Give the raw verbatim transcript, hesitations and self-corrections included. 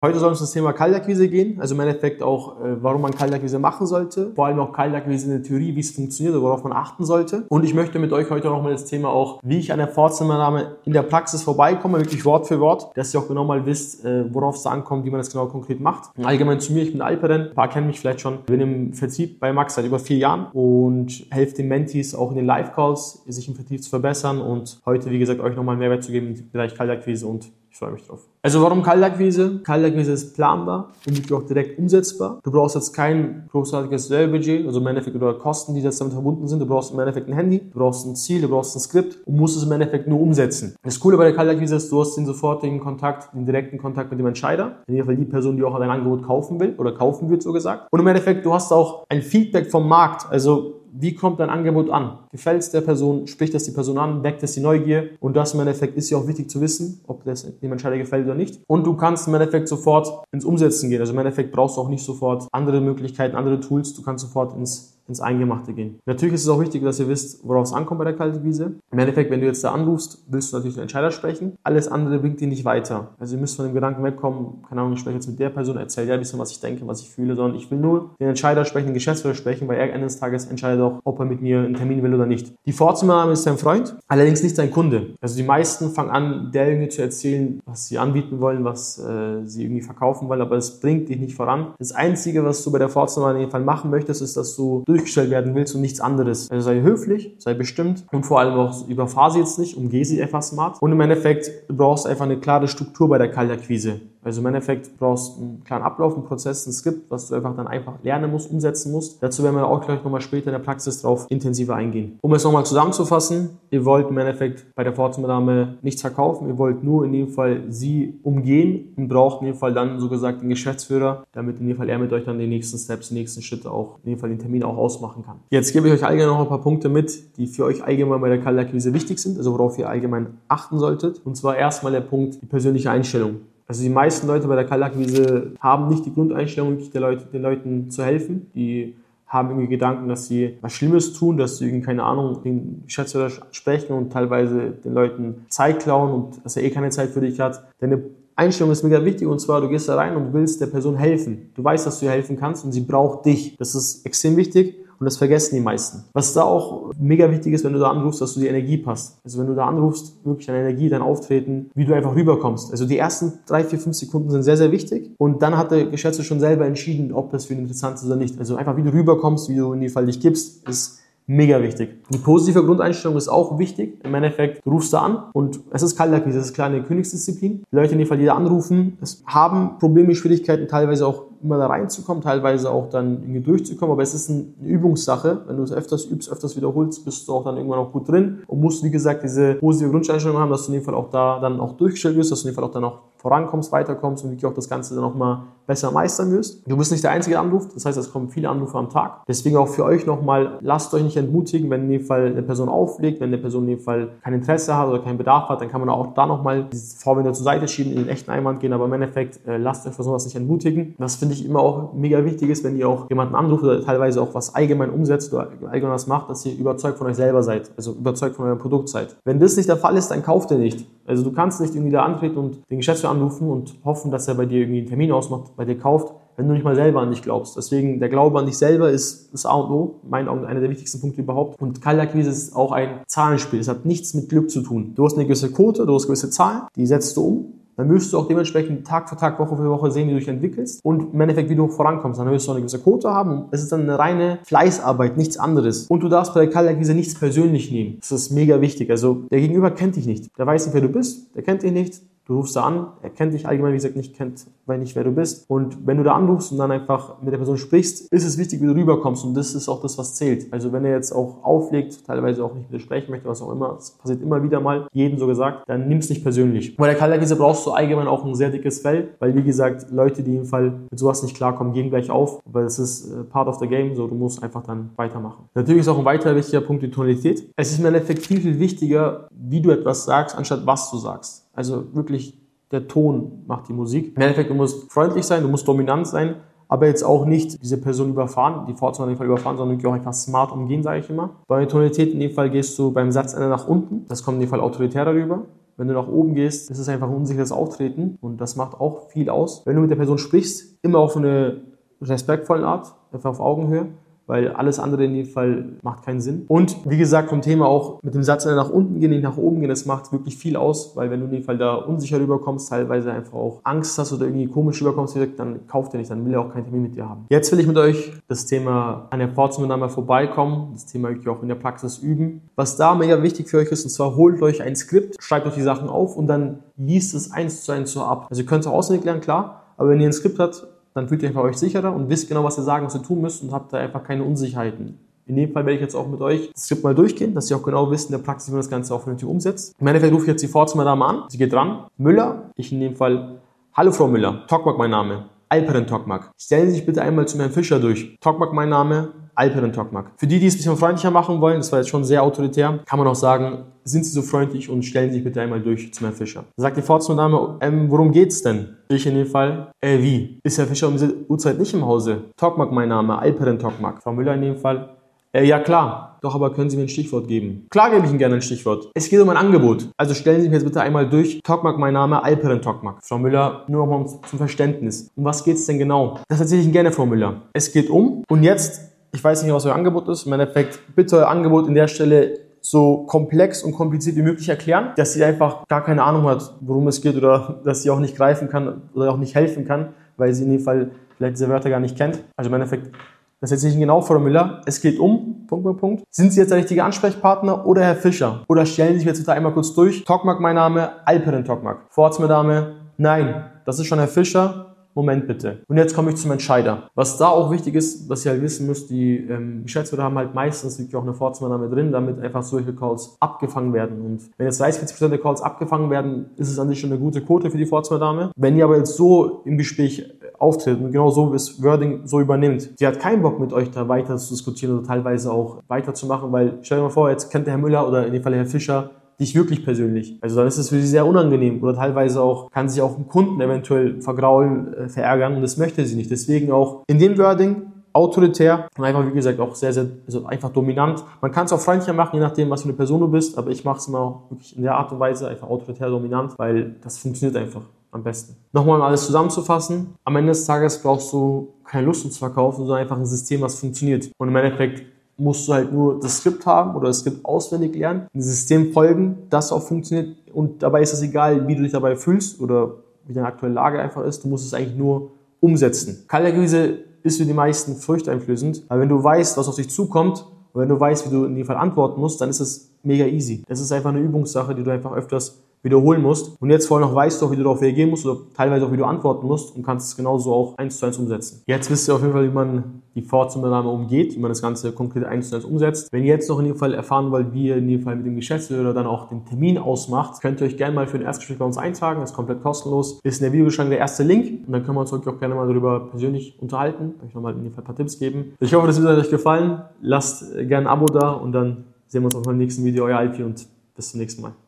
Heute soll es um das Thema Kaltakquise gehen, also im Endeffekt auch, äh, warum man Kaltakquise machen sollte, vor allem auch Kaltakquise in der Theorie, wie es funktioniert oder worauf man achten sollte. Und ich möchte mit euch heute nochmal das Thema auch, wie ich an der Pforzheimernahme in der Praxis vorbeikomme, wirklich Wort für Wort, dass ihr auch genau mal wisst, äh, worauf es da ankommt, wie man das genau konkret macht. Allgemein zu mir, ich bin Alperen, ein paar kennen mich vielleicht schon, bin im Vertrieb bei Max seit über vier Jahren und helfe den Mentees auch in den Live-Calls, sich im Vertrieb zu verbessern und heute, wie gesagt, euch nochmal einen Mehrwert zu geben im Bereich Kaltakquise und ich freue mich drauf. Also warum Kaltakquise? Kaltakquise ist planbar und wirklich auch direkt umsetzbar. Du brauchst jetzt kein großartiges Werbebudget, also im Endeffekt oder Kosten, die jetzt damit verbunden sind. Du brauchst im Endeffekt ein Handy, du brauchst ein Ziel, du brauchst ein Skript und musst es im Endeffekt nur umsetzen. Das Coole bei der Kaltakquise ist, du hast den sofortigen Kontakt, den direkten Kontakt mit dem Entscheider. In jedem Fall die Person, die auch dein Angebot kaufen will oder kaufen wird, so gesagt. Und im Endeffekt, du hast auch ein Feedback vom Markt, also wie kommt dein Angebot an? Gefällt es der Person? Spricht das die Person an? Weckt es die Neugier? Und das im Endeffekt ist ja auch wichtig zu wissen, ob das dem Entscheider gefällt oder nicht. Und du kannst im Endeffekt sofort ins Umsetzen gehen. Also im Endeffekt brauchst du auch nicht sofort andere Möglichkeiten, andere Tools. Du kannst sofort ins ins Eingemachte gehen. Natürlich ist es auch wichtig, dass ihr wisst, worauf es ankommt bei der Kaltakquise. Im Endeffekt, wenn du jetzt da anrufst, willst du natürlich den Entscheider sprechen. Alles andere bringt dir nicht weiter. Also ihr müsst von dem Gedanken wegkommen, keine Ahnung, ich spreche jetzt mit der Person, erzähle ja ein bisschen, was ich denke, was ich fühle, sondern ich will nur den Entscheider sprechen, den Geschäftsführer sprechen, weil er Ende des Tages entscheidet auch, ob er mit mir einen Termin will oder nicht. Die Pforzheimernahme ist dein Freund, allerdings nicht dein Kunde. Also die meisten fangen an, derjenige zu erzählen, was sie anbieten wollen, was äh, sie irgendwie verkaufen wollen, aber es bringt dich nicht voran. Das Einzige, was du bei der Pforzheimernahme in jedem Fall machen möchtest, ist, dass du durchgestellt werden willst und nichts anderes. Also sei höflich, sei bestimmt und vor allem auch überfahr sie jetzt nicht, umgeh sie einfach smart. Und im Endeffekt du brauchst einfach eine klare Struktur bei der Kaltakquise. Also im Endeffekt brauchst du einen klaren Ablauf, einen Prozess, ein Skript, was du einfach dann einfach lernen musst, umsetzen musst. Dazu werden wir auch gleich nochmal später in der Praxis drauf intensiver eingehen. Um es nochmal zusammenzufassen, ihr wollt im Endeffekt bei der Pforzheimernahme nichts verkaufen, ihr wollt nur in dem Fall sie umgehen und braucht in dem Fall dann so gesagt den Geschäftsführer, damit in dem Fall er mit euch dann die nächsten Steps, die nächsten Schritte auch, in dem Fall den Termin auch ausmachen kann. Jetzt gebe ich euch allgemein noch ein paar Punkte mit, die für euch allgemein bei der Kaltakquise wichtig sind, also worauf ihr allgemein achten solltet. Und zwar erstmal der Punkt, die persönliche Einstellung. Also die meisten Leute bei der Kaltakquise haben nicht die Grundeinstellung, der Leute, den Leuten zu helfen. Die haben irgendwie Gedanken, dass sie was Schlimmes tun, dass sie irgendwie, keine Ahnung, den Geschäftsführer sprechen und teilweise den Leuten Zeit klauen und dass er eh keine Zeit für dich hat. Deine Einstellung ist mega wichtig und zwar, du gehst da rein und willst der Person helfen. Du weißt, dass du ihr helfen kannst und sie braucht dich. Das ist extrem wichtig. Und das vergessen die meisten. Was da auch mega wichtig ist, wenn du da anrufst, dass du die Energie passt. Also wenn du da anrufst, wirklich deine Energie, dein Auftreten, wie du einfach rüberkommst. Also die ersten drei, vier, fünf Sekunden sind sehr, sehr wichtig. Und dann hat der Geschäftsführer schon selber entschieden, ob das für ihn interessant ist oder nicht. Also einfach wie du rüberkommst, wie du in dem Fall dich gibst, ist mega wichtig. Die positive Grundeinstellung ist auch wichtig. Im Endeffekt, du rufst da an und es ist Kaltakquise, das ist klar eine Königsdisziplin. Die Leute in dem Fall, die da anrufen, es haben Probleme, Schwierigkeiten, teilweise auch immer da reinzukommen, teilweise auch dann irgendwie durchzukommen, aber es ist eine Übungssache. Wenn du es öfters übst, öfters wiederholst, bist du auch dann irgendwann auch gut drin und musst, wie gesagt, diese positive Grundeinstellung haben, dass du in dem Fall auch da dann auch durchgestellt wirst, dass du in dem Fall auch dann auch vorankommst, weiterkommst und wirklich auch das Ganze dann auch mal besser meistern wirst. Du bist nicht der Einzige, der anruft, das heißt, es kommen viele Anrufe am Tag. Deswegen auch für euch nochmal, lasst euch nicht entmutigen, wenn in dem Fall eine Person auflegt, wenn eine Person in dem Fall kein Interesse hat oder keinen Bedarf hat, dann kann man auch da nochmal diese Vorwände zur Seite schieben, in den echten Einwand gehen, aber im Endeffekt äh, lasst euch für sowas nicht entmutigen. Das finde ich immer auch mega wichtig ist, wenn ihr auch jemanden anruft oder teilweise auch was allgemein umsetzt oder allgemein was macht, dass ihr überzeugt von euch selber seid, also überzeugt von eurem Produkt seid. Wenn das nicht der Fall ist, dann kauft ihr nicht. Also du kannst nicht irgendwie da antreten und den Geschäftsführer anrufen und hoffen, dass er bei dir irgendwie einen Termin ausmacht, bei dir kauft, wenn du nicht mal selber an dich glaubst. Deswegen, der Glaube an dich selber ist das A und O, in meinen Augen einer der wichtigsten Punkte überhaupt. Und Kaltakquise ist auch ein Zahlenspiel. Es hat nichts mit Glück zu tun. Du hast eine gewisse Quote, du hast gewisse Zahlen, die setzt du um. Dann wirst du auch dementsprechend Tag für Tag, Woche für Woche sehen, wie du dich entwickelst und im Endeffekt, wie du vorankommst. Dann wirst du eine gewisse Quote haben und es ist dann eine reine Fleißarbeit, nichts anderes. Und du darfst bei der Kaltakquise nichts persönlich nehmen. Das ist mega wichtig. Also der Gegenüber kennt dich nicht. Der weiß nicht, wer du bist, der kennt dich nicht. Du rufst da an, er kennt dich allgemein, wie gesagt, nicht, kennt nicht, wer du bist. Und wenn du da anrufst und dann einfach mit der Person sprichst, ist es wichtig, wie du rüberkommst. Und das ist auch das, was zählt. Also wenn er jetzt auch auflegt, teilweise auch nicht widersprechen möchte, was auch immer, das passiert immer wieder mal, jedem so gesagt, dann nimm es nicht persönlich. Bei der Kaltakquise brauchst du allgemein auch ein sehr dickes Fell, weil wie gesagt, Leute, die im Fall mit sowas nicht klarkommen, gehen gleich auf. Weil das ist part of the game, so du musst einfach dann weitermachen. Natürlich ist auch ein weiterer wichtiger Punkt die Tonalität. Es ist im Endeffekt viel, viel wichtiger, wie du etwas sagst, anstatt was du sagst. Also wirklich der Ton macht die Musik. Im Endeffekt, du musst freundlich sein, du musst dominant sein, aber jetzt auch nicht diese Person überfahren, die Pforzheimernahme in dem Fall überfahren, sondern wirklich auch einfach smart umgehen, sage ich immer. Bei der Tonalität in dem Fall gehst du beim Satzende nach unten, das kommt in dem Fall autoritärer rüber. Wenn du nach oben gehst, ist es einfach ein unsicheres Auftreten und das macht auch viel aus. Wenn du mit der Person sprichst, immer auf eine respektvolle Art, einfach auf Augenhöhe, weil alles andere in dem Fall macht keinen Sinn. Und wie gesagt, vom Thema auch mit dem Satz nach unten gehen, nicht nach oben gehen, das macht wirklich viel aus, weil wenn du in dem Fall da unsicher rüberkommst, teilweise einfach auch Angst hast oder irgendwie komisch rüberkommst, dann kauft er nicht, dann will er auch keinen Termin mit dir haben. Jetzt will ich mit euch das Thema an der Vorzimmerübernahme vorbeikommen, das Thema wirklich auch in der Praxis üben. Was da mega wichtig für euch ist, und zwar holt euch ein Skript, schreibt euch die Sachen auf und dann liest es eins zu eins so ab. Also ihr könnt es auch auswendig lernen, klar, aber wenn ihr ein Skript habt, dann fühlt ihr euch bei euch sicherer und wisst genau, was ihr sagen, was ihr tun müsst und habt da einfach keine Unsicherheiten. In dem Fall werde ich jetzt auch mit euch das Skript mal durchgehen, dass ihr auch genau wisst in der Praxis, wie man das Ganze auch vernünftig umsetzt. Im Endeffekt rufe ich jetzt die Vorzimmerdame an. Sie geht dran. Müller. Ich in dem Fall. Hallo Frau Müller. Tokmak mein Name. Alperen Tokmak. Stellen Sie sich bitte einmal zu Herrn Fischer durch. Tokmak mein Name. Alperen Tokmak. Für die, die es ein bisschen freundlicher machen wollen, das war jetzt schon sehr autoritär, kann man auch sagen, sind Sie so freundlich und stellen Sie sich bitte einmal durch zu Herrn Fischer. Da sagt die Vorzimmerdame, ähm, worum geht's denn? Ich in dem Fall, äh, wie? Ist Herr Fischer um diese Uhrzeit nicht im Hause? Tokmak mein Name, Alperen Tokmak. Frau Müller in dem Fall, äh, ja klar. Doch, aber können Sie mir ein Stichwort geben? Klar gebe ich Ihnen gerne ein Stichwort. Es geht um ein Angebot. Also stellen Sie mich jetzt bitte einmal durch. Tokmak mein Name, Alperen Tokmak. Frau Müller, nur noch mal zum Verständnis. Um was geht's denn genau? Das erzähle ich Ihnen gerne, Frau Müller. Es geht um, und jetzt, ich weiß nicht, was euer Angebot ist. Im Endeffekt, bitte euer Angebot in der Stelle so komplex und kompliziert wie möglich erklären, dass sie einfach gar keine Ahnung hat, worum es geht oder dass sie auch nicht greifen kann oder auch nicht helfen kann, weil sie in dem Fall vielleicht diese Wörter gar nicht kennt. Also im Endeffekt, das ist jetzt nicht genau, Frau Müller. Es geht um, Punkt, Punkt, Punkt. Sind Sie jetzt der richtige Ansprechpartner oder Herr Fischer? Oder stellen Sie sich jetzt bitte einmal kurz durch. Tokmak mein Name, Alperen Tokmak. Vorzimmerdame, nein, das ist schon Herr Fischer. Moment bitte. Und jetzt komme ich zum Entscheider. Was da auch wichtig ist, was ihr halt wissen müsst, die ähm, Geschäftsführer haben halt meistens wirklich auch eine Vorzimmername drin, damit einfach solche Calls abgefangen werden. Und wenn jetzt dreißig, vierzig Prozent der Calls abgefangen werden, ist es an sich schon eine gute Quote für die Vorzimmerdame. Wenn ihr aber jetzt so im Gespräch auftritt und genau so das Wording so übernimmt, die hat keinen Bock mit euch da weiter zu diskutieren oder teilweise auch weiterzumachen, weil stell dir mal vor, jetzt kennt der Herr Müller oder in dem Fall Herr Fischer dich wirklich persönlich. Also dann ist es für sie sehr unangenehm oder teilweise auch, kann sich auch ein Kunden eventuell vergraulen, äh, verärgern und das möchte sie nicht. Deswegen auch in dem Wording autoritär und einfach, wie gesagt, auch sehr, sehr, also einfach dominant. Man kann es auch freundlicher machen, je nachdem, was für eine Person du bist, aber ich mache es immer auch wirklich in der Art und Weise, einfach autoritär dominant, weil das funktioniert einfach am besten. Nochmal, um alles zusammenzufassen. Am Ende des Tages brauchst du keine Lust zu verkaufen, sondern einfach ein System, was funktioniert. Und im Endeffekt musst du halt nur das Skript haben oder das Skript auswendig lernen, ein System folgen, das auch funktioniert und dabei ist es egal, wie du dich dabei fühlst oder wie deine aktuelle Lage einfach ist, du musst es eigentlich nur umsetzen. Kaltakquise ist für die meisten furchteinflößend, aber wenn du weißt, was auf dich zukommt und wenn du weißt, wie du in dem Fall antworten musst, dann ist es mega easy. Das ist einfach eine Übungssache, die du einfach öfters wiederholen musst. Und jetzt vor allem noch weißt du auch, wie du darauf reagieren musst oder teilweise auch, wie du antworten musst und kannst es genauso auch eins zu eins umsetzen. Jetzt wisst ihr auf jeden Fall, wie man die Vorzimmernahme umgeht, wie man das Ganze konkret eins zu eins umsetzt. Wenn ihr jetzt noch in dem Fall erfahren wollt, wie ihr in dem Fall mit dem Geschäftsführer dann auch den Termin ausmacht, könnt ihr euch gerne mal für ein Erstgespräch bei uns eintragen. Das ist komplett kostenlos. Ist in der Videobeschreibung der erste Link und dann können wir uns wirklich auch gerne mal darüber persönlich unterhalten. Euch nochmal in dem Fall ein paar Tipps geben. Ich hoffe, das Video hat euch gefallen. Lasst gerne ein Abo da und dann sehen wir uns auch beim nächsten Video. Euer Alpi und bis zum nächsten Mal.